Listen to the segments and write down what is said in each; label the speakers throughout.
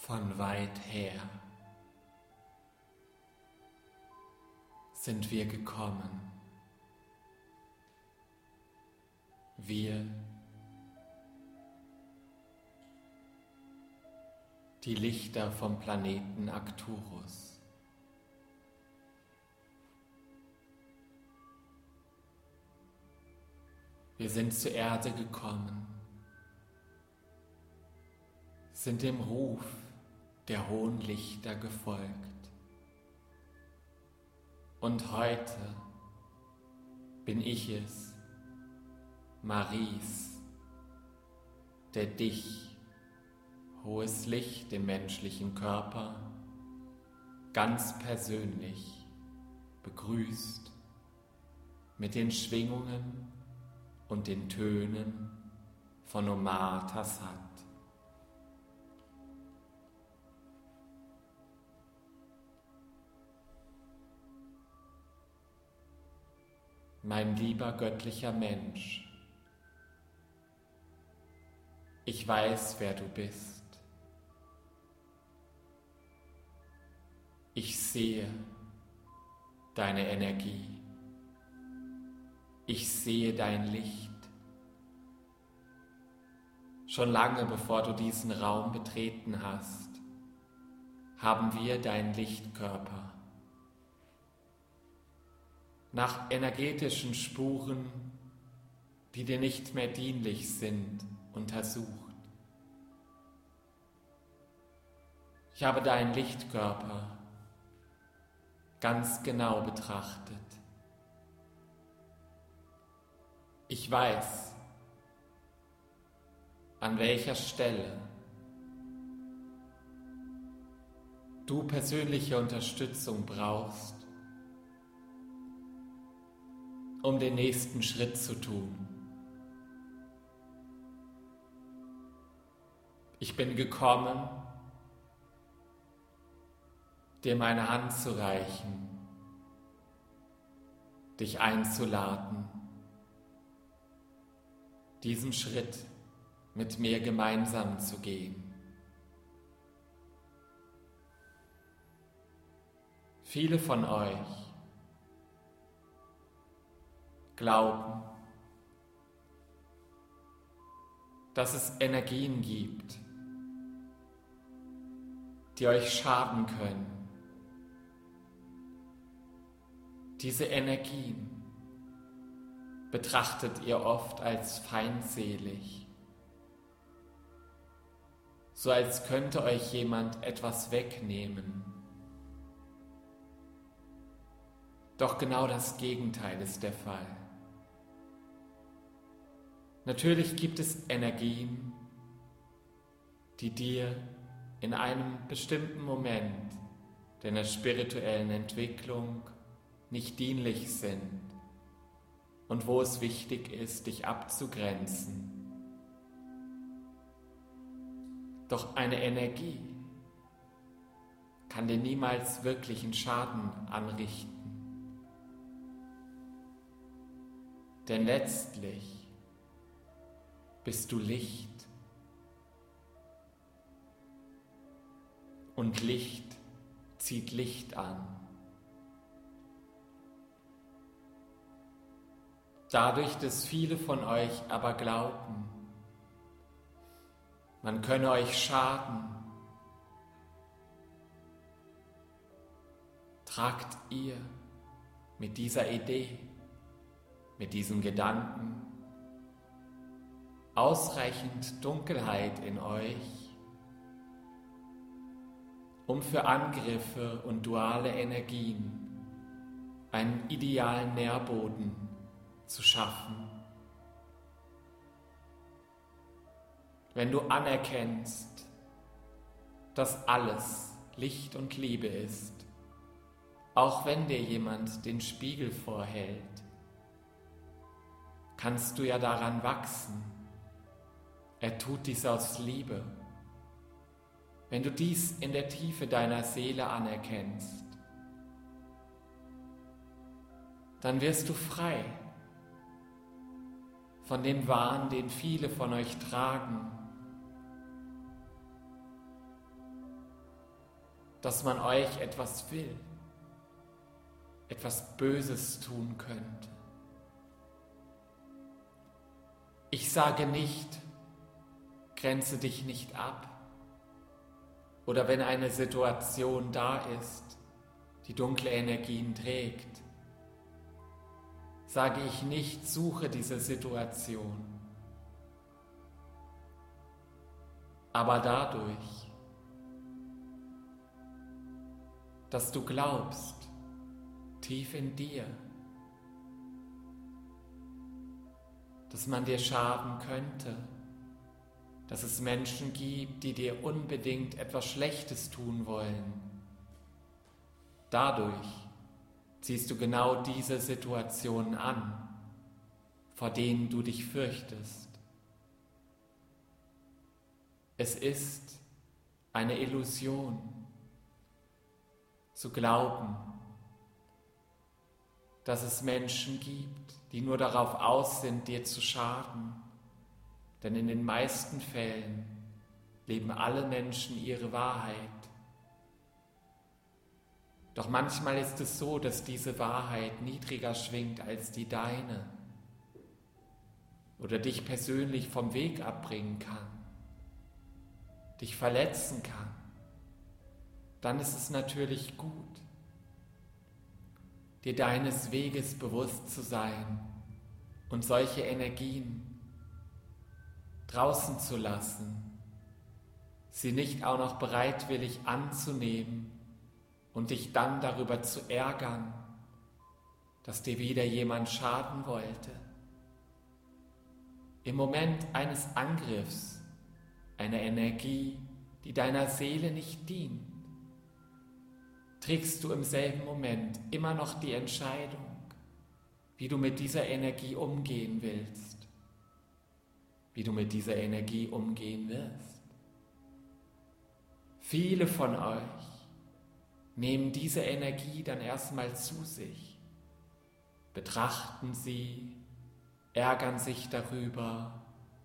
Speaker 1: Von weit her sind wir gekommen. Wir, die Lichter vom Planeten Arcturus. Wir sind zur Erde gekommen, sind dem Ruf der hohen Lichter gefolgt. Und heute bin ich es, Maries, der dich, hohes Licht im menschlichen Körper, ganz persönlich begrüßt mit den Schwingungen und den Tönen von Omar Tassat. Mein lieber göttlicher Mensch, ich weiß, wer du bist. Ich sehe deine Energie. Ich sehe dein Licht. Schon lange bevor du diesen Raum betreten hast, haben wir deinen Lichtkörper nach energetischen Spuren, die dir nicht mehr dienlich sind, untersucht. Ich habe deinen Lichtkörper ganz genau betrachtet. Ich weiß, an welcher Stelle du persönliche Unterstützung brauchst, um den nächsten Schritt zu tun. Ich bin gekommen, dir meine Hand zu reichen, dich einzuladen, diesen Schritt mit mir gemeinsam zu gehen. Viele von euch glauben, dass es Energien gibt, die euch schaden können. Diese Energien betrachtet ihr oft als feindselig, so als könnte euch jemand etwas wegnehmen. Doch genau das Gegenteil ist der Fall. Natürlich gibt es Energien, die dir in einem bestimmten Moment deiner spirituellen Entwicklung nicht dienlich sind und wo es wichtig ist, dich abzugrenzen. Doch eine Energie kann dir niemals wirklichen Schaden anrichten. Denn letztlich bist du Licht. Und Licht zieht Licht an. Dadurch, dass viele von euch aber glauben, man könne euch schaden, tragt ihr mit dieser Idee, mit diesem Gedanken ausreichend Dunkelheit in euch, um für Angriffe und duale Energien einen idealen Nährboden zu schaffen. Wenn du anerkennst, dass alles Licht und Liebe ist, auch wenn dir jemand den Spiegel vorhält, kannst du ja daran wachsen. Er tut dies aus Liebe. Wenn du dies in der Tiefe deiner Seele anerkennst, dann wirst du frei von dem Wahn, den viele von euch tragen. dass man euch etwas will, etwas Böses tun könnte. Ich sage nicht, grenze dich nicht ab. Oder wenn eine Situation da ist, die dunkle Energien trägt, sage ich nicht, suche diese Situation. Aber dadurch, dass du glaubst, tief in dir, dass man dir schaden könnte, dass es Menschen gibt, die dir unbedingt etwas Schlechtes tun wollen. Dadurch ziehst du genau diese Situationen an, vor denen du dich fürchtest. Es ist eine Illusion, zu glauben, dass es Menschen gibt, die nur darauf aus sind, dir zu schaden. Denn in den meisten Fällen leben alle Menschen ihre Wahrheit. Doch manchmal ist es so, dass diese Wahrheit niedriger schwingt als die deine oder dich persönlich vom Weg abbringen kann, dich verletzen kann. Dann ist es natürlich gut, dir deines Weges bewusst zu sein und solche Energien draußen zu lassen, sie nicht auch noch bereitwillig anzunehmen und dich dann darüber zu ärgern, dass dir wieder jemand schaden wollte. Im Moment eines Angriffs, einer Energie, die deiner Seele nicht dient, trägst du im selben Moment immer noch die Entscheidung, wie du mit dieser Energie umgehen willst, wie du mit dieser Energie umgehen wirst. Viele von euch nehmen diese Energie dann erstmal zu sich, betrachten sie, ärgern sich darüber,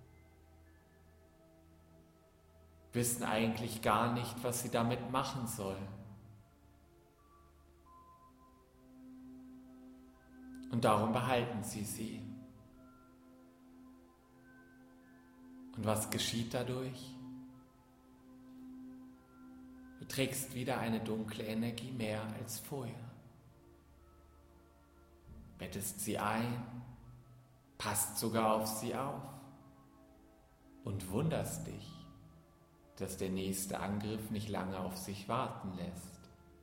Speaker 1: wissen eigentlich gar nicht, was sie damit machen sollen. Und darum behalten sie. Und was geschieht dadurch? Du trägst wieder eine dunkle Energie mehr als vorher. Bettest sie ein, passt sogar auf sie auf und wunderst dich, dass der nächste Angriff nicht lange auf sich warten lässt.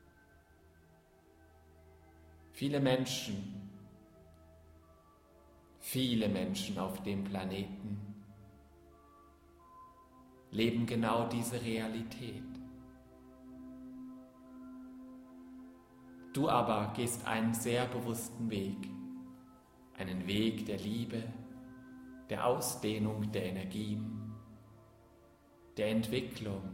Speaker 1: Viele Menschen auf dem Planeten leben genau diese Realität. Du aber gehst einen sehr bewussten Weg, einen Weg der Liebe, der Ausdehnung der Energien, der Entwicklung.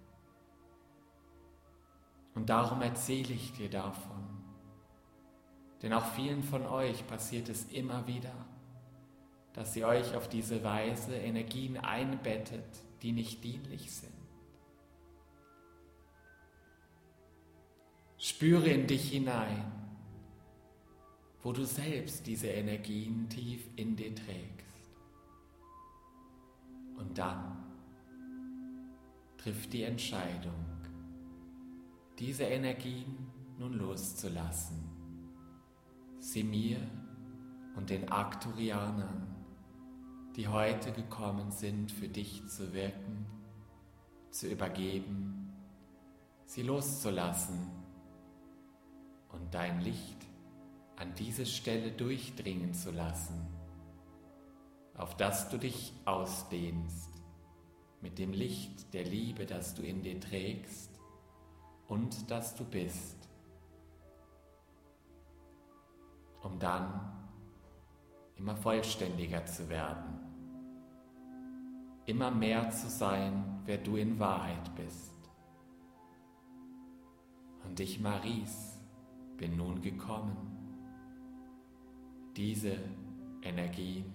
Speaker 1: Und darum erzähle ich dir davon. Denn auch vielen von euch passiert es immer wieder, dass ihr euch auf diese Weise Energien einbettet, die nicht dienlich sind. Spüre in dich hinein, wo du selbst diese Energien tief in dir trägst. Und dann triff die Entscheidung, diese Energien nun loszulassen, sie mir und den Arcturianern, die heute gekommen sind, für dich zu wirken, zu übergeben, sie loszulassen und dein Licht an diese Stelle durchdringen zu lassen, auf das du dich ausdehnst, mit dem Licht der Liebe, das du in dir trägst und das du bist, um dann immer vollständiger zu werden, immer mehr zu sein, wer du in Wahrheit bist. Und ich, Maries, bin nun gekommen, diese Energien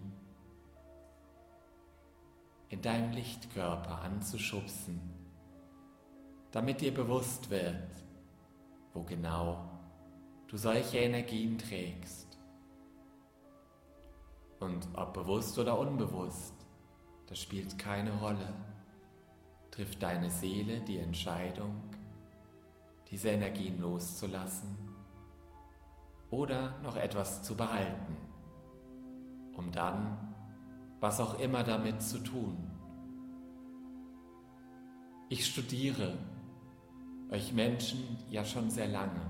Speaker 1: in deinem Lichtkörper anzuschubsen, damit dir bewusst wird, wo genau du solche Energien trägst. Und ob bewusst oder unbewusst, das spielt keine Rolle. Trifft deine Seele die Entscheidung, diese Energien loszulassen oder noch etwas zu behalten, um dann, was auch immer damit zu tun. Ich studiere euch Menschen ja schon sehr lange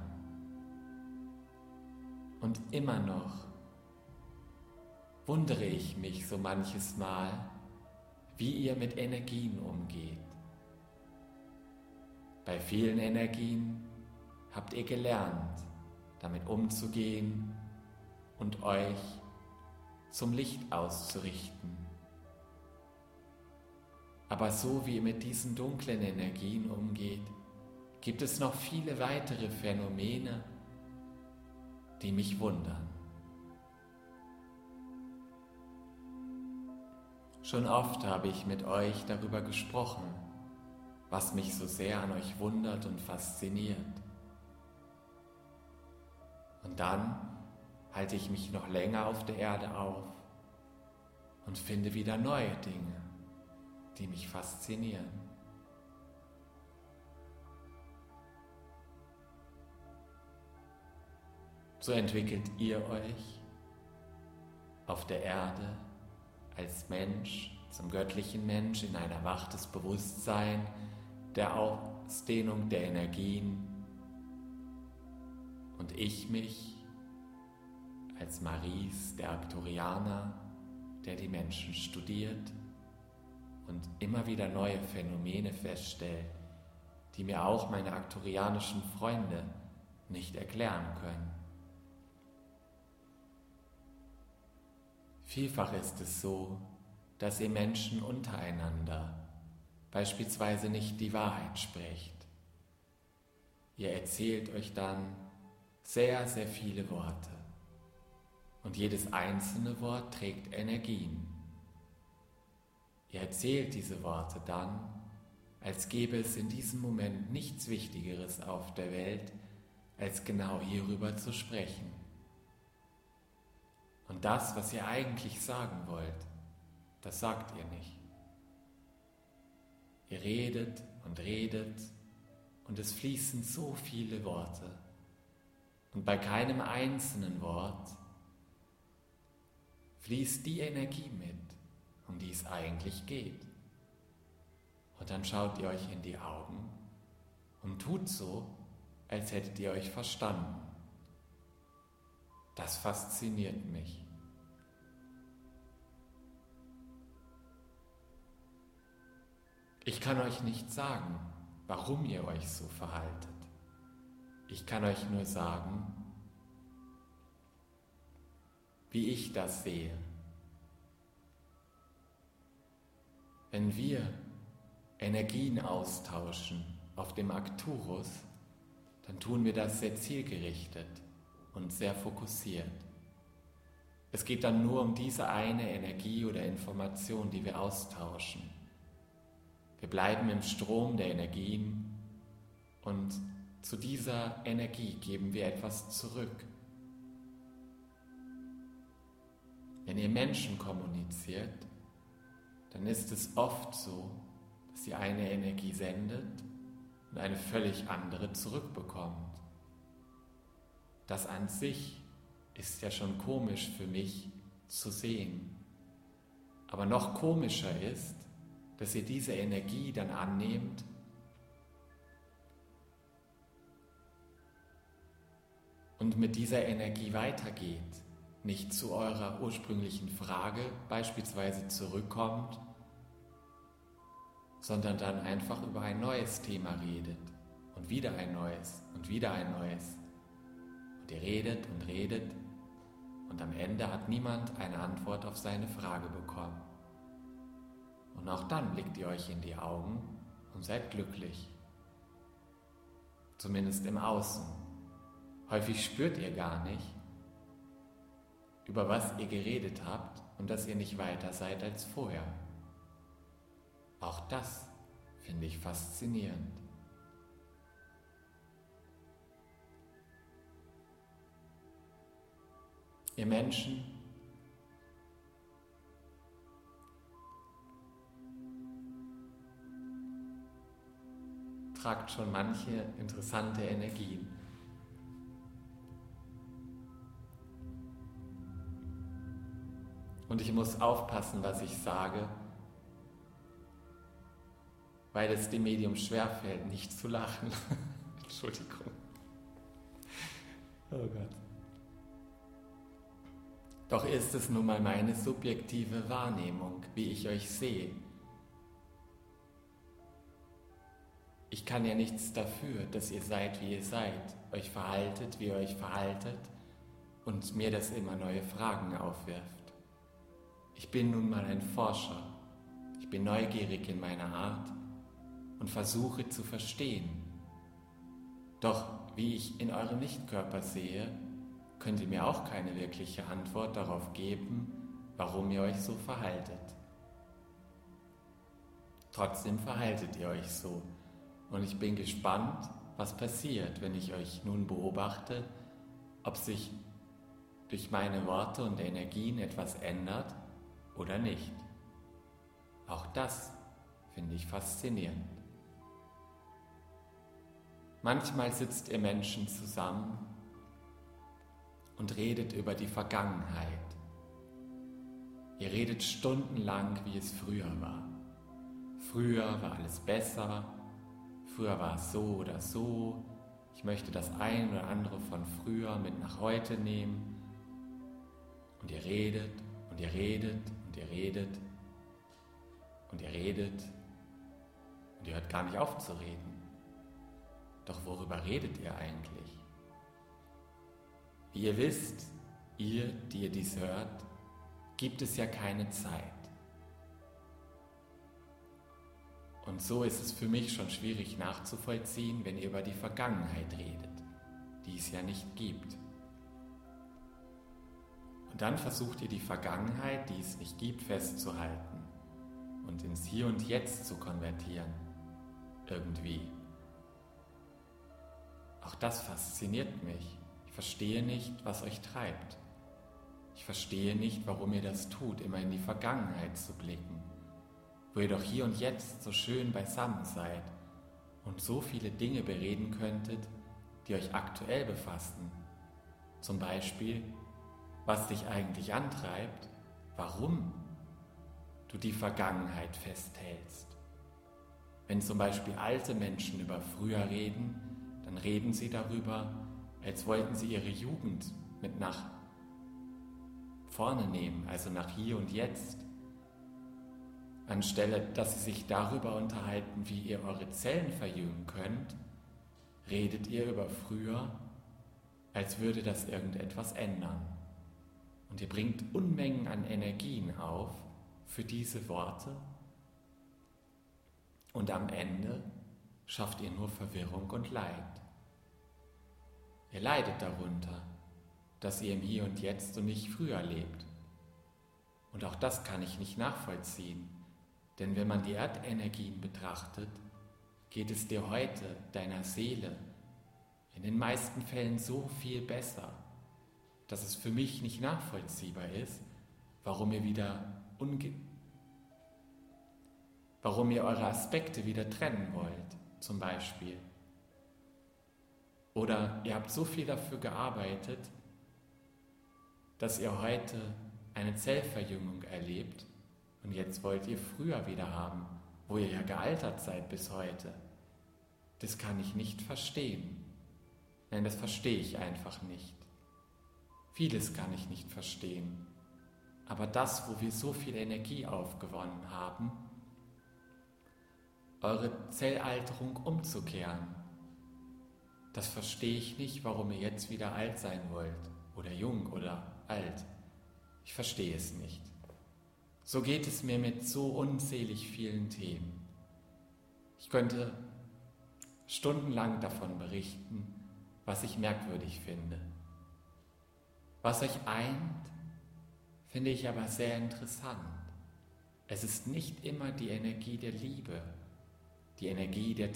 Speaker 1: und immer noch wundere ich mich so manches Mal, wie ihr mit Energien umgeht. Bei vielen Energien habt ihr gelernt, damit umzugehen und euch zum Licht auszurichten. Aber so wie ihr mit diesen dunklen Energien umgeht, gibt es noch viele weitere Phänomene, die mich wundern. Schon oft habe ich mit euch darüber gesprochen, was mich so sehr an euch wundert und fasziniert. Und dann halte ich mich noch länger auf der Erde auf und finde wieder neue Dinge, die mich faszinieren. So entwickelt ihr euch auf der Erde als Mensch zum göttlichen Mensch in ein erwachtes Bewusstsein der Ausdehnung der Energien und ich mich als Maris, der Arcturianer, der die Menschen studiert und immer wieder neue Phänomene feststellt, die mir auch meine arcturianischen Freunde nicht erklären können. Vielfach ist es so, dass ihr Menschen untereinander beispielsweise nicht die Wahrheit sprecht. Ihr erzählt euch dann sehr, sehr viele Worte und jedes einzelne Wort trägt Energien. Ihr erzählt diese Worte dann, als gäbe es in diesem Moment nichts Wichtigeres auf der Welt, als genau hierüber zu sprechen. Und das, was ihr eigentlich sagen wollt, das sagt ihr nicht. Ihr redet und es fließen so viele Worte. Und bei keinem einzelnen Wort fließt die Energie mit, um die es eigentlich geht. Und dann schaut ihr euch in die Augen und tut so, als hättet ihr euch verstanden. Das fasziniert mich. Ich kann euch nicht sagen, warum ihr euch so verhaltet. Ich kann euch nur sagen, wie ich das sehe. Wenn wir Energien austauschen auf dem Arcturus, dann tun wir das sehr zielgerichtet und sehr fokussiert. Es geht dann nur um diese eine Energie oder Information, die wir austauschen. Wir bleiben im Strom der Energien und zu dieser Energie geben wir etwas zurück. Wenn ihr Menschen kommuniziert, dann ist es oft so, dass ihr eine Energie sendet und eine völlig andere zurückbekommt. Das an sich ist ja schon komisch für mich zu sehen. Aber noch komischer ist, dass ihr diese Energie dann annehmt und mit dieser Energie weitergeht, nicht zu eurer ursprünglichen Frage beispielsweise zurückkommt, sondern dann einfach über ein neues Thema redet und wieder ein neues und wieder ein neues. Und ihr redet und am Ende hat niemand eine Antwort auf seine Frage bekommen. Und auch dann blickt ihr euch in die Augen und seid glücklich. Zumindest im Außen. Häufig spürt ihr gar nicht, über was ihr geredet habt und dass ihr nicht weiter seid als vorher. Auch das finde ich faszinierend. Ihr Menschen tragt schon manche interessante Energien. Und ich muss aufpassen, was ich sage, weil es dem Medium schwerfällt, nicht zu lachen. Entschuldigung. Oh Gott. Doch ist es nun mal meine subjektive Wahrnehmung, wie ich euch sehe. Ich kann ja nichts dafür, dass ihr seid, wie ihr seid, euch verhaltet, wie ihr euch verhaltet und mir das immer neue Fragen aufwirft. Ich bin nun mal ein Forscher. Ich bin neugierig in meiner Art und versuche zu verstehen. Doch wie ich in eurem Nichtkörper sehe, könnt ihr mir auch keine wirkliche Antwort darauf geben, warum ihr euch so verhaltet. Trotzdem verhaltet ihr euch so und ich bin gespannt, was passiert, wenn ich euch nun beobachte, ob sich durch meine Worte und Energien etwas ändert oder nicht. Auch das finde ich faszinierend. Manchmal sitzt ihr Menschen zusammen und redet über die Vergangenheit. Ihr redet stundenlang, wie es früher war. Früher war alles besser, früher war es so oder so. Ich möchte das ein oder andere von früher mit nach heute nehmen. Und ihr redet und ihr redet und ihr redet und ihr redet und ihr hört gar nicht auf zu reden. Doch worüber redet ihr eigentlich? Wie ihr wisst, ihr, die ihr dies hört, gibt es ja keine Zeit. Und so ist es für mich schon schwierig nachzuvollziehen, wenn ihr über die Vergangenheit redet, die es ja nicht gibt. Und dann versucht ihr die Vergangenheit, die es nicht gibt, festzuhalten und ins Hier und Jetzt zu konvertieren. Irgendwie. Auch das fasziniert mich. Ich verstehe nicht, was euch treibt. Ich verstehe nicht, warum ihr das tut, immer in die Vergangenheit zu blicken, wo ihr doch hier und jetzt so schön beisammen seid und so viele Dinge bereden könntet, die euch aktuell befassen. Zum Beispiel, was dich eigentlich antreibt, warum du die Vergangenheit festhältst. Wenn zum Beispiel alte Menschen über früher reden, dann reden sie darüber, als wollten sie ihre Jugend mit nach vorne nehmen, also nach hier und jetzt. Anstelle, dass sie sich darüber unterhalten, wie ihr eure Zellen verjüngen könnt, redet ihr über früher, als würde das irgendetwas ändern. Und ihr bringt Unmengen an Energien auf für diese Worte und am Ende schafft ihr nur Verwirrung und Leid. Ihr leidet darunter, dass ihr im Hier und Jetzt und nicht früher lebt. Und auch das kann ich nicht nachvollziehen, denn wenn man die Erdenergien betrachtet, geht es dir heute, deiner Seele, in den meisten Fällen so viel besser, dass es für mich nicht nachvollziehbar ist, warum ihr eure Aspekte wieder trennen wollt, zum Beispiel. Oder ihr habt so viel dafür gearbeitet, dass ihr heute eine Zellverjüngung erlebt und jetzt wollt ihr früher wieder haben, wo ihr ja gealtert seid bis heute. Das kann ich nicht verstehen. Nein, das verstehe ich einfach nicht. Vieles kann ich nicht verstehen. Aber das, wo wir so viel Energie aufgewonnen haben, eure Zellalterung umzukehren, das verstehe ich nicht, warum ihr jetzt wieder alt sein wollt oder jung oder alt. Ich verstehe es nicht. So geht es mir mit so unzählig vielen Themen. Ich könnte stundenlang davon berichten, was ich merkwürdig finde. Was euch eint, finde ich aber sehr interessant. Es ist nicht immer die Energie der Liebe, die Energie der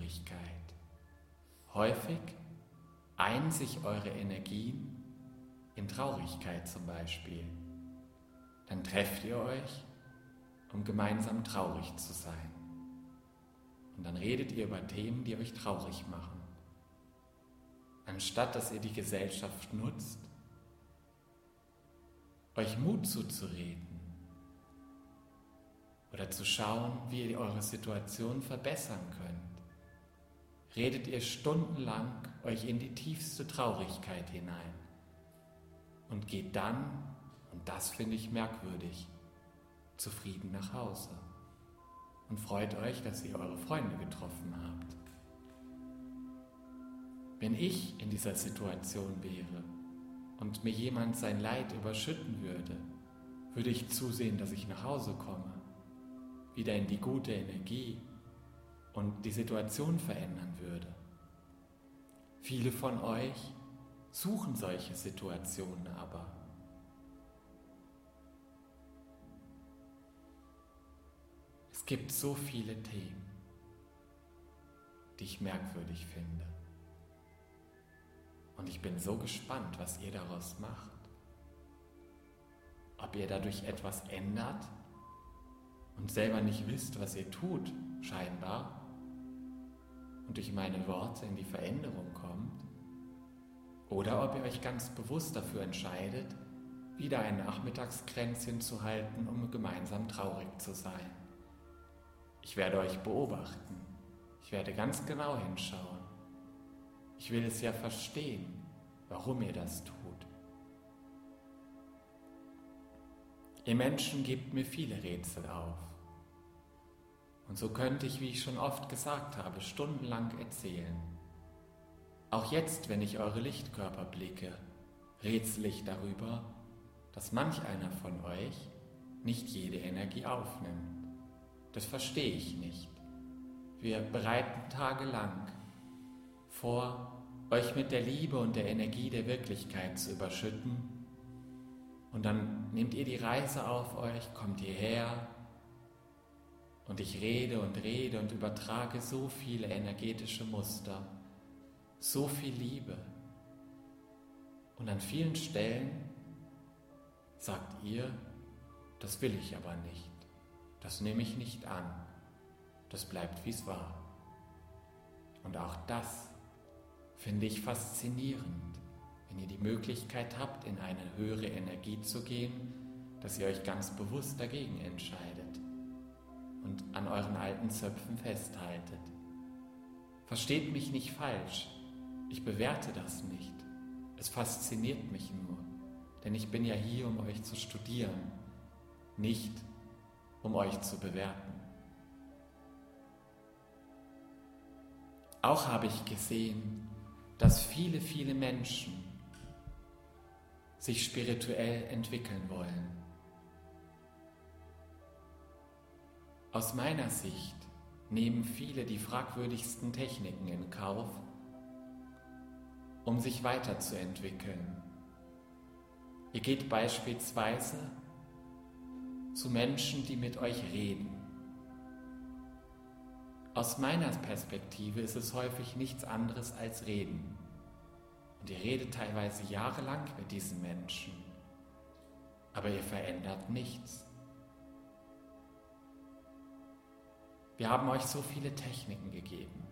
Speaker 1: Zusammengehörigkeit. Häufig einen sich eure Energien in Traurigkeit zum Beispiel, dann trefft ihr euch, um gemeinsam traurig zu sein. Und dann redet ihr über Themen, die euch traurig machen. Anstatt dass ihr die Gesellschaft nutzt, euch Mut zuzureden oder zu schauen, wie ihr eure Situation verbessern könnt, redet ihr stundenlang euch in die tiefste Traurigkeit hinein und geht dann, und das finde ich merkwürdig, zufrieden nach Hause und freut euch, dass ihr eure Freunde getroffen habt. Wenn ich in dieser Situation wäre und mir jemand sein Leid überschütten würde, würde ich zusehen, dass ich nach Hause komme, wieder in die gute Energie und die Situation verändern würde. Viele von euch suchen solche Situationen aber. Es gibt so viele Themen, die ich merkwürdig finde. Und ich bin so gespannt, was ihr daraus macht. Ob ihr dadurch etwas ändert und selber nicht wisst, was ihr tut, scheinbar, und durch meine Worte in die Veränderung kommt, oder ob ihr euch ganz bewusst dafür entscheidet, wieder ein Nachmittagskränzchen zu halten, um gemeinsam traurig zu sein. Ich werde euch beobachten. Ich werde ganz genau hinschauen. Ich will es ja verstehen, warum ihr das tut. Ihr Menschen gebt mir viele Rätsel auf. Und so könnte ich, wie ich schon oft gesagt habe, stundenlang erzählen. Auch jetzt, wenn ich eure Lichtkörper blicke, rätsel ich darüber, dass manch einer von euch nicht jede Energie aufnimmt. Das verstehe ich nicht. Wir bereiten tagelang vor, euch mit der Liebe und der Energie der Wirklichkeit zu überschütten. Und dann nehmt ihr die Reise auf euch, kommt hierher und ich rede und übertrage so viele energetische Muster, so viel Liebe. Und an vielen Stellen sagt ihr, das will ich aber nicht, das nehme ich nicht an, das bleibt wie es war. Und auch das finde ich faszinierend, wenn ihr die Möglichkeit habt, in eine höhere Energie zu gehen, dass ihr euch ganz bewusst dagegen entscheidet und an euren alten Zöpfen festhaltet. Versteht mich nicht falsch, ich bewerte das nicht. Es fasziniert mich nur, denn ich bin ja hier, um euch zu studieren, nicht um euch zu bewerten. Auch habe ich gesehen, dass viele, viele Menschen sich spirituell entwickeln wollen. Aus meiner Sicht nehmen viele die fragwürdigsten Techniken in Kauf, um sich weiterzuentwickeln. Ihr geht beispielsweise zu Menschen, die mit euch reden. Aus meiner Perspektive ist es häufig nichts anderes als Reden. Und ihr redet teilweise jahrelang mit diesen Menschen, aber ihr verändert nichts. Wir haben euch so viele Techniken gegeben.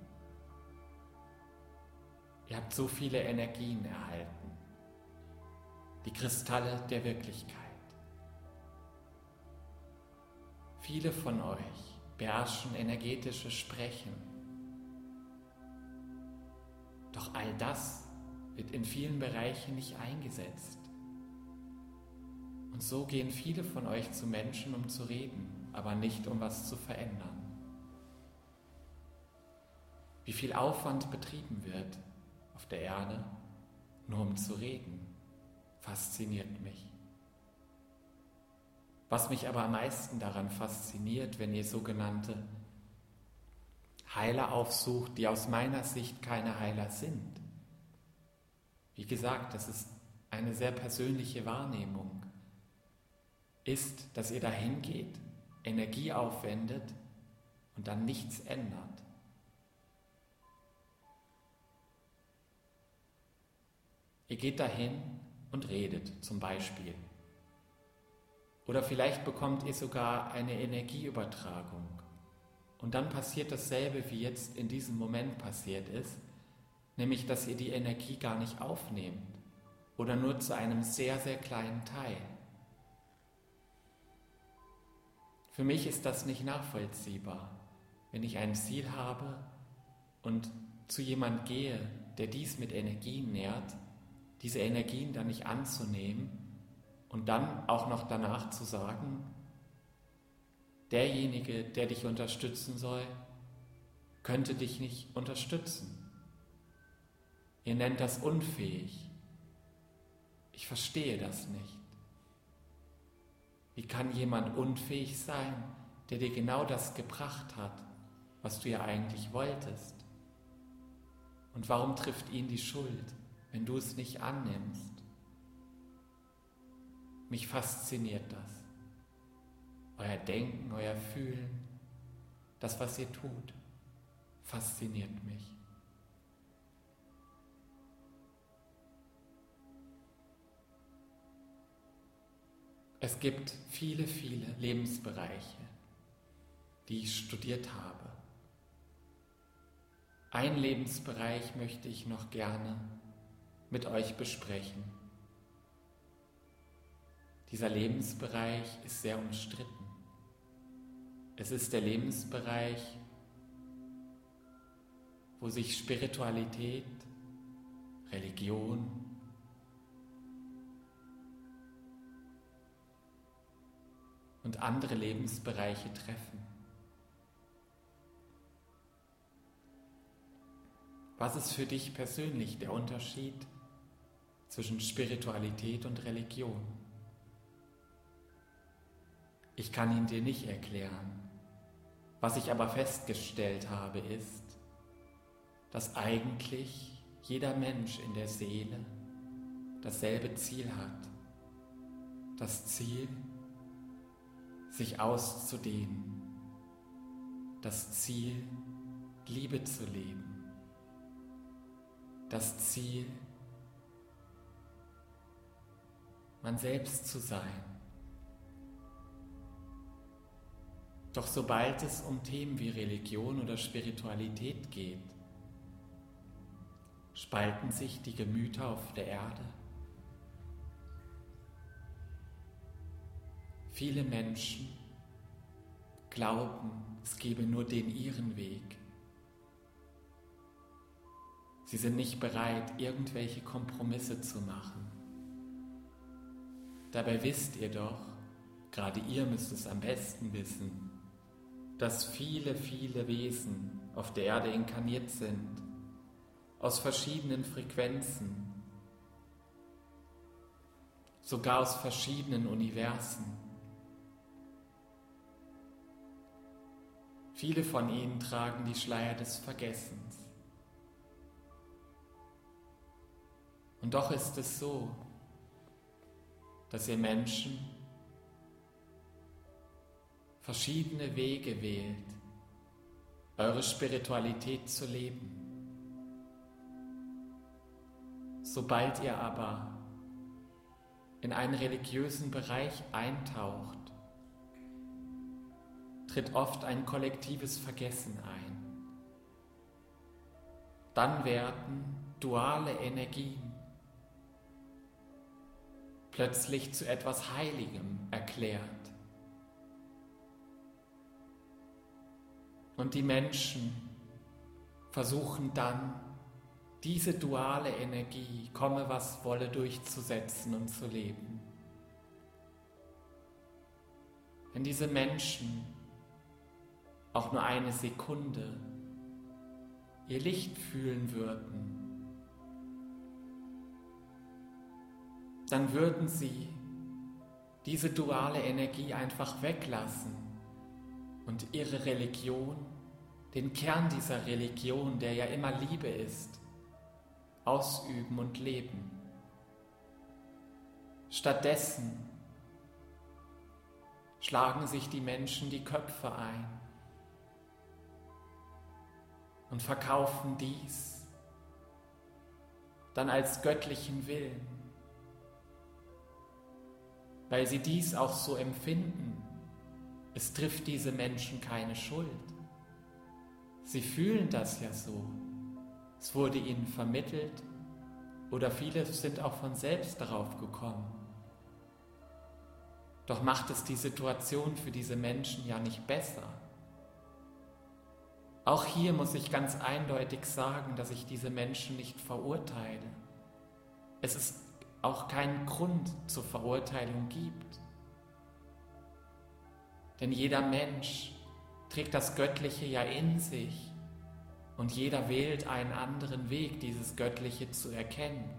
Speaker 1: Ihr habt so viele Energien erhalten. Die Kristalle der Wirklichkeit. Viele von euch beherrschen energetisches Sprechen. Doch all das wird in vielen Bereichen nicht eingesetzt. Und so gehen viele von euch zu Menschen, um zu reden, aber nicht, um was zu verändern. Wie viel Aufwand betrieben wird auf der Erde, nur um zu reden, fasziniert mich. Was mich aber am meisten daran fasziniert, wenn ihr sogenannte Heiler aufsucht, die aus meiner Sicht keine Heiler sind. Wie gesagt, das ist eine sehr persönliche Wahrnehmung, ist, dass ihr dahin geht, Energie aufwendet und dann nichts ändert. Ihr geht dahin und redet zum Beispiel. Oder vielleicht bekommt ihr sogar eine Energieübertragung. Und dann passiert dasselbe, wie jetzt in diesem Moment passiert ist, nämlich dass ihr die Energie gar nicht aufnehmt oder nur zu einem sehr, sehr kleinen Teil. Für mich ist das nicht nachvollziehbar, wenn ich ein Ziel habe und zu jemand gehe, der dies mit Energien nährt, diese Energien dann nicht anzunehmen und dann auch noch danach zu sagen, derjenige, der dich unterstützen soll, könnte dich nicht unterstützen. Ihr nennt das unfähig. Ich verstehe das nicht. Wie kann jemand unfähig sein, der dir genau das gebracht hat, was du ja eigentlich wolltest? Und warum trifft ihn die Schuld, wenn du es nicht annimmst? Mich fasziniert das. Euer Denken, euer Fühlen, das, was ihr tut, fasziniert mich. Es gibt viele, viele Lebensbereiche, die ich studiert habe. Einen Lebensbereich möchte ich noch gerne mit euch besprechen. Dieser Lebensbereich ist sehr umstritten. Es ist der Lebensbereich, wo sich Spiritualität, Religion und andere Lebensbereiche treffen. Was ist für dich persönlich der Unterschied zwischen Spiritualität und Religion? Ich kann ihn dir nicht erklären. Was ich aber festgestellt habe, ist, dass eigentlich jeder Mensch in der Seele dasselbe Ziel hat. Das Ziel, sich auszudehnen. Das Ziel, Liebe zu leben. Das Ziel, man selbst zu sein. Doch sobald es um Themen wie Religion oder Spiritualität geht, spalten sich die Gemüter auf der Erde. Viele Menschen glauben, es gebe nur den ihren Weg. Sie sind nicht bereit, irgendwelche Kompromisse zu machen. Dabei wisst ihr doch, gerade ihr müsst es am besten wissen, dass viele, viele Wesen auf der Erde inkarniert sind, aus verschiedenen Frequenzen, sogar aus verschiedenen Universen. Viele von ihnen tragen die Schleier des Vergessens. Und doch ist es so, dass ihr Menschen verschiedene Wege wählt, eure Spiritualität zu leben. Sobald ihr aber in einen religiösen Bereich eintaucht, tritt oft ein kollektives Vergessen ein. Dann werden duale Energien plötzlich zu etwas Heiligem erklärt. Und die Menschen versuchen dann, diese duale Energie, komme was wolle, durchzusetzen und zu leben. Wenn diese Menschen auch nur eine Sekunde ihr Licht fühlen würden, dann würden sie diese duale Energie einfach weglassen und ihre Religion, den Kern dieser Religion, der ja immer Liebe ist, ausüben und leben. Stattdessen schlagen sich die Menschen die Köpfe ein und verkaufen dies dann als göttlichen Willen, weil sie dies auch so empfinden. Es trifft diese Menschen keine Schuld. Sie fühlen das ja so. Es wurde ihnen vermittelt oder viele sind auch von selbst darauf gekommen. Doch macht es die Situation für diese Menschen ja nicht besser. Auch hier muss ich ganz eindeutig sagen, dass ich diese Menschen nicht verurteile. Es ist auch keinen Grund zur Verurteilung gibt. Denn jeder Mensch trägt das Göttliche ja in sich und jeder wählt einen anderen Weg, dieses Göttliche zu erkennen.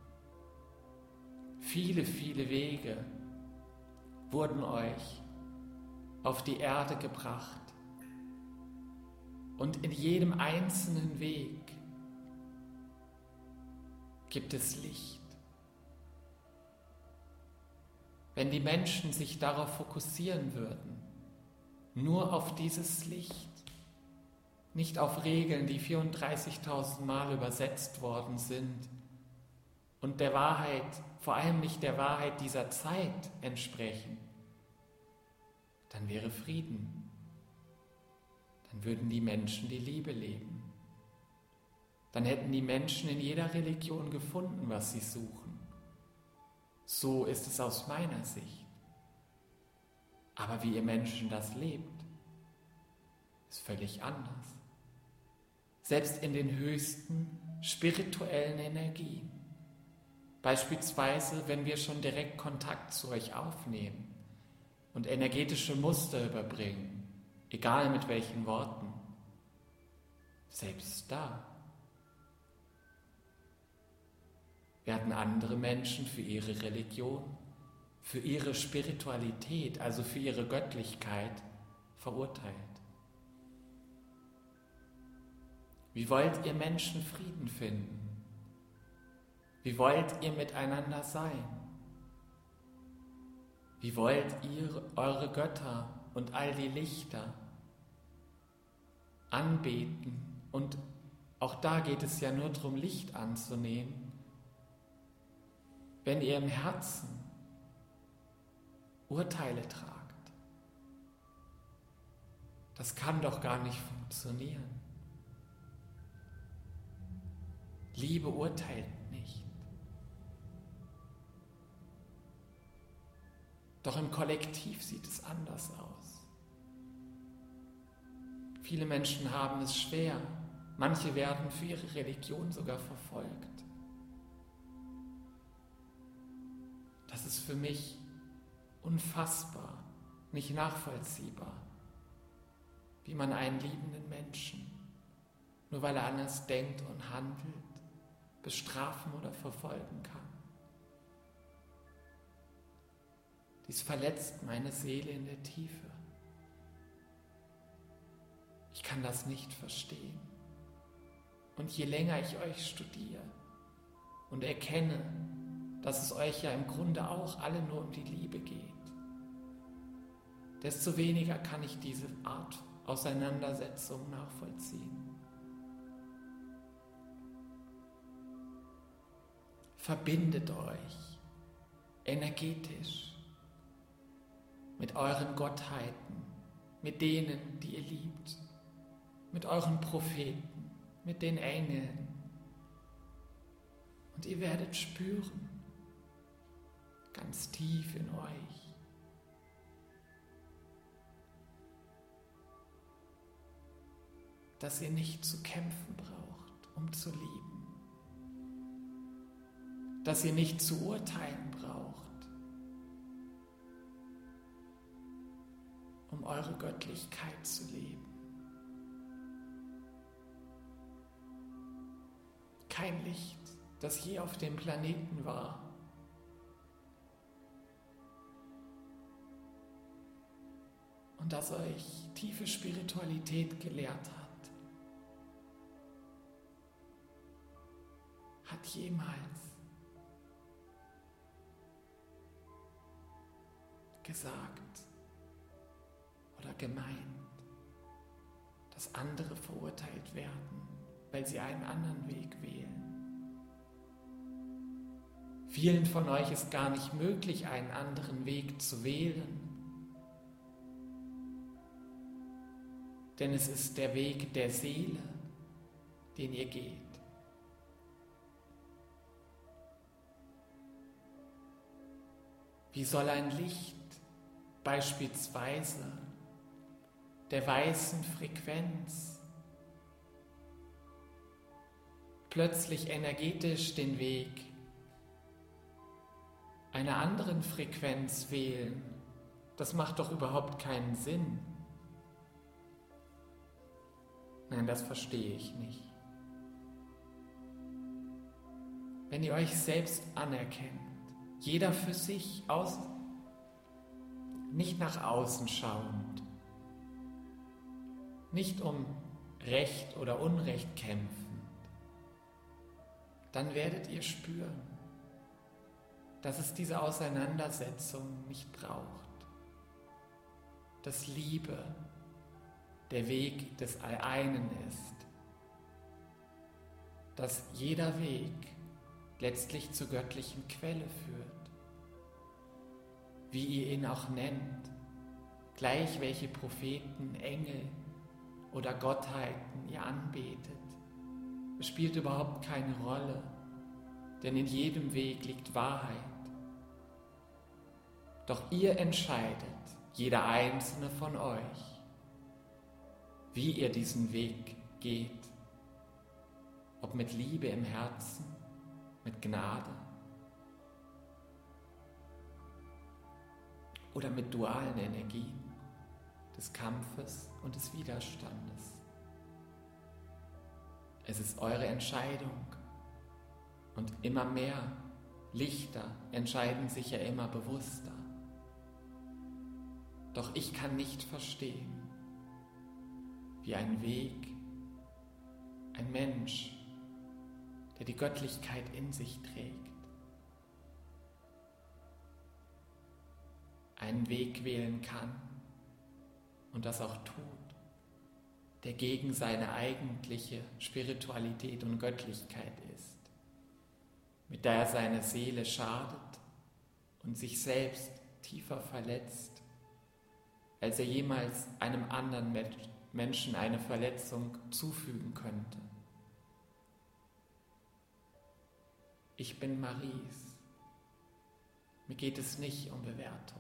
Speaker 1: Viele, viele Wege wurden euch auf die Erde gebracht und in jedem einzelnen Weg gibt es Licht. Wenn die Menschen sich darauf fokussieren würden, nur auf dieses Licht, nicht auf Regeln, die 34.000 Mal übersetzt worden sind und der Wahrheit, vor allem nicht der Wahrheit dieser Zeit entsprechen, dann wäre Frieden. Dann würden die Menschen die Liebe leben. Dann hätten die Menschen in jeder Religion gefunden, was sie suchen. So ist es aus meiner Sicht. Aber wie ihr Menschen das lebt, ist völlig anders. Selbst in den höchsten spirituellen Energien. Beispielsweise, wenn wir schon direkt Kontakt zu euch aufnehmen und energetische Muster überbringen, egal mit welchen Worten. Selbst da werden andere Menschen für ihre Religion, für ihre Spiritualität, also für ihre Göttlichkeit verurteilt. Wie wollt ihr Menschen Frieden finden? Wie wollt ihr miteinander sein? Wie wollt ihr eure Götter und all die Lichter anbeten? Und auch da geht es ja nur darum, Licht anzunehmen, wenn ihr im Herzen Urteile tragt. Das kann doch gar nicht funktionieren. Liebe urteilt nicht. Doch im Kollektiv sieht es anders aus. Viele Menschen haben es schwer. Manche werden für ihre Religion sogar verfolgt. Das ist für mich unfassbar, nicht nachvollziehbar, wie man einen liebenden Menschen, nur weil er anders denkt und handelt, bestrafen oder verfolgen kann. Dies verletzt meine Seele in der Tiefe. Ich kann das nicht verstehen. Und je länger ich euch studiere und erkenne, dass es euch ja im Grunde auch alle nur um die Liebe geht, desto weniger kann ich diese Art Auseinandersetzung nachvollziehen. Verbindet euch energetisch mit euren Gottheiten, mit denen, die ihr liebt, mit euren Propheten, mit den Engeln. Und ihr werdet spüren, ganz tief in euch, dass ihr nicht zu kämpfen braucht, um zu lieben. Dass ihr nicht zu urteilen braucht, um eure Göttlichkeit zu leben. Kein Licht, das je auf dem Planeten war, und das euch tiefe Spiritualität gelehrt hat jemals gesagt oder gemeint, dass andere verurteilt werden, weil sie einen anderen Weg wählen. Vielen von euch ist gar nicht möglich, einen anderen Weg zu wählen. Denn es ist der Weg der Seele, den ihr geht. Wie soll ein Licht beispielsweise der weißen Frequenz plötzlich energetisch den Weg einer anderen Frequenz wählen? Das macht doch überhaupt keinen Sinn. Nein, das verstehe ich nicht. Wenn ihr euch selbst anerkennt, jeder für sich, nicht nach außen schauend, nicht um Recht oder Unrecht kämpfend, dann werdet ihr spüren, dass es diese Auseinandersetzung nicht braucht, dass Liebe der Weg des Einen ist, dass jeder Weg letztlich zur göttlichen Quelle führt, wie ihr ihn auch nennt, gleich welche Propheten, Engel oder Gottheiten ihr anbetet. Es spielt überhaupt keine Rolle, denn in jedem Weg liegt Wahrheit. Doch ihr entscheidet, jeder einzelne von euch, wie ihr diesen Weg geht, ob mit Liebe im Herzen, mit Gnade oder mit dualen Energien des Kampfes und des Widerstandes. Es ist eure Entscheidung und immer mehr Lichter entscheiden sich ja immer bewusster. Doch ich kann nicht verstehen, wie ein Weg, ein Mensch, der die Göttlichkeit in sich trägt, einen Weg wählen kann und das auch tut, der gegen seine eigentliche Spiritualität und Göttlichkeit ist, mit der er seine Seele schadet und sich selbst tiefer verletzt, als er jemals einem anderen Menschen eine Verletzung zufügen könnte. Ich bin Maries. Mir geht es nicht um Bewertung.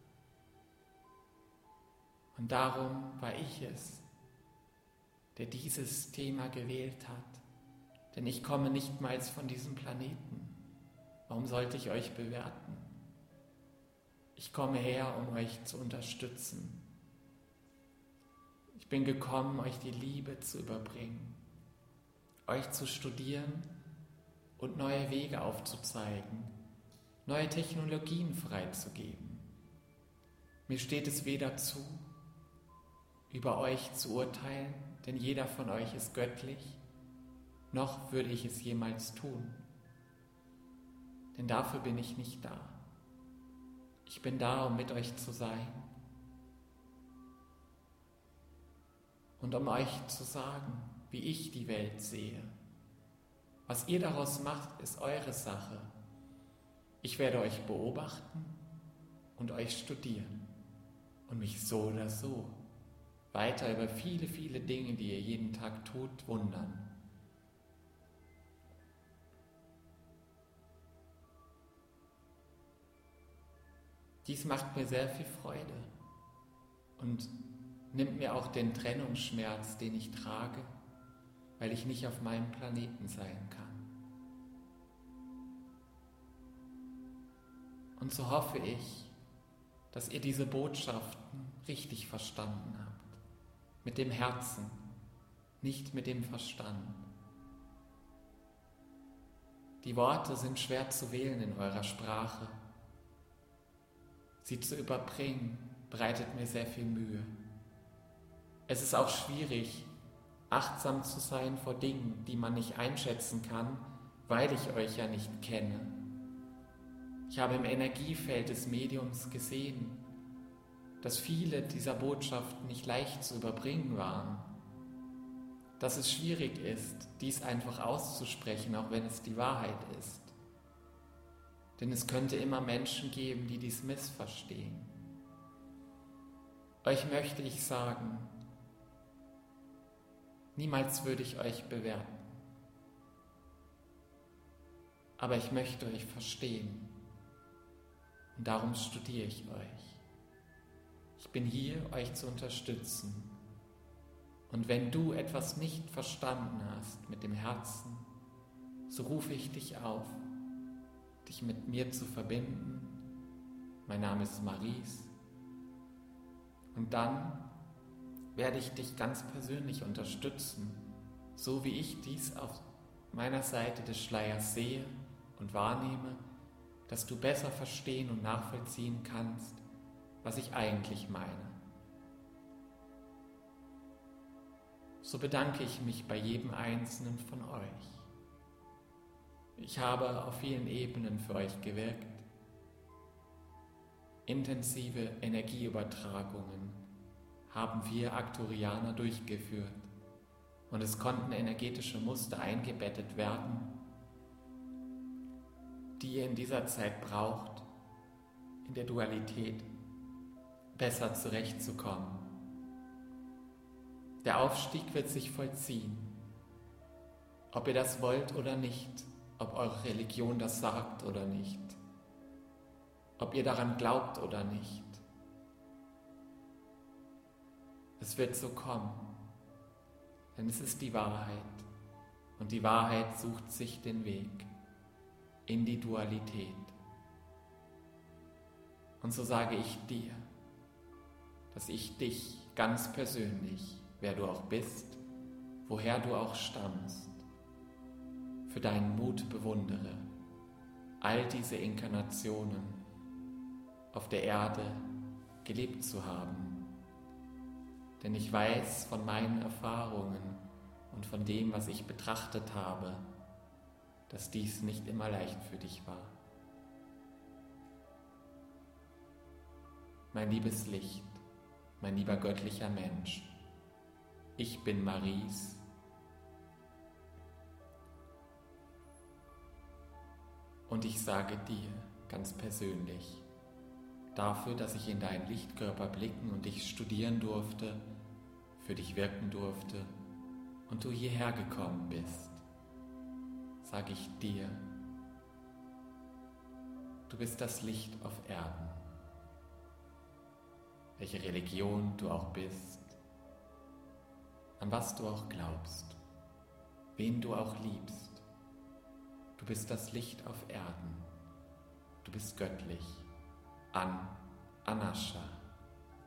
Speaker 1: Und darum war ich es, der dieses Thema gewählt hat. Denn ich komme nichtmals von diesem Planeten. Warum sollte ich euch bewerten? Ich komme her, um euch zu unterstützen. Ich bin gekommen, euch die Liebe zu überbringen, euch zu studieren und neue Wege aufzuzeigen, neue Technologien freizugeben. Mir steht es weder zu, über euch zu urteilen, denn jeder von euch ist göttlich, noch würde ich es jemals tun. Denn dafür bin ich nicht da. Ich bin da, um mit euch zu sein und um euch zu sagen, wie ich die Welt sehe. Was ihr daraus macht, ist eure Sache. Ich werde euch beobachten und euch studieren und mich so oder so weiter über viele, viele Dinge, die ihr jeden Tag tut, wundern. Dies macht mir sehr viel Freude und nimmt mir auch den Trennungsschmerz, den ich trage, weil ich nicht auf meinem Planeten sein kann. Und so hoffe ich, dass ihr diese Botschaften richtig verstanden habt. Mit dem Herzen, nicht mit dem Verstand. Die Worte sind schwer zu wählen in eurer Sprache. Sie zu überbringen, bereitet mir sehr viel Mühe. Es ist auch schwierig, achtsam zu sein vor Dingen, die man nicht einschätzen kann, weil ich euch ja nicht kenne. Ich habe im Energiefeld des Mediums gesehen, dass viele dieser Botschaften nicht leicht zu überbringen waren. Dass es schwierig ist, dies einfach auszusprechen, auch wenn es die Wahrheit ist. Denn es könnte immer Menschen geben, die dies missverstehen. Euch möchte ich sagen, niemals würde ich euch bewerten. Aber ich möchte euch verstehen. Und darum studiere ich euch. Ich bin hier, euch zu unterstützen. Und wenn du etwas nicht verstanden hast mit dem Herzen, so rufe ich dich auf, dich mit mir zu verbinden. Mein Name ist Maries. Und dann werde ich dich ganz persönlich unterstützen, so wie ich dies auf meiner Seite des Schleiers sehe und wahrnehme, dass du besser verstehen und nachvollziehen kannst, was ich eigentlich meine. So bedanke ich mich bei jedem Einzelnen von euch. Ich habe auf vielen Ebenen für euch gewirkt. Intensive Energieübertragungen haben wir Arcturianer durchgeführt und es konnten energetische Muster eingebettet werden, die ihr in dieser Zeit braucht, in der Dualität besser zurechtzukommen. Der Aufstieg wird sich vollziehen, ob ihr das wollt oder nicht, ob eure Religion das sagt oder nicht, ob ihr daran glaubt oder nicht. Es wird so kommen, denn es ist die Wahrheit und die Wahrheit sucht sich den Weg in die Dualität. Und so sage ich dir, dass ich dich ganz persönlich, wer du auch bist, woher du auch stammst, für deinen Mut bewundere, all diese Inkarnationen auf der Erde gelebt zu haben. Denn ich weiß von meinen Erfahrungen und von dem, was ich betrachtet habe, dass dies nicht immer leicht für dich war. Mein liebes Licht, mein lieber göttlicher Mensch, ich bin Maries. Und ich sage dir ganz persönlich, dafür, dass ich in deinen Lichtkörper blicken und dich studieren durfte, für dich wirken durfte und du hierher gekommen bist, sage ich dir, du bist das Licht auf Erden. Welche Religion du auch bist, an was du auch glaubst, wen du auch liebst, du bist das Licht auf Erden, du bist göttlich. Anasha.